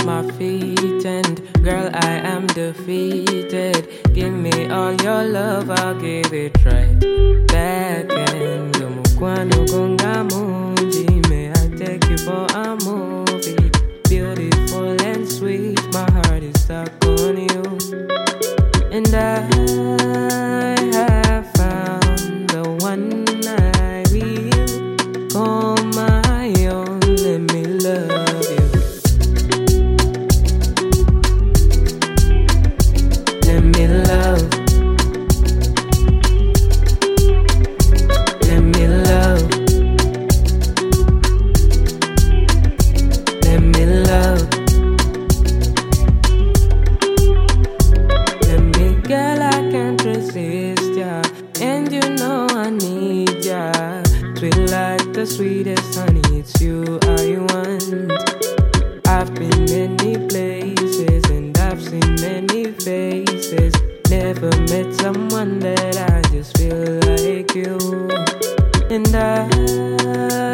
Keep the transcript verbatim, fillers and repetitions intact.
off my feet, and girl, I am defeated. Give me all your love, I'll give it right back. And Mukwano gonga munji, may I take you for a movie? Beautiful and sweet, my heart is stuck on you. And I have found the one I will call my own. Let me love you. Let me love. Let me love. Let me love. Let me, girl, I can't resist ya. And you know I need ya. Sweet like the sweetest honey, it's you I want. I've been many places and I've seen many faces. Never met someone that I just feel like you. And I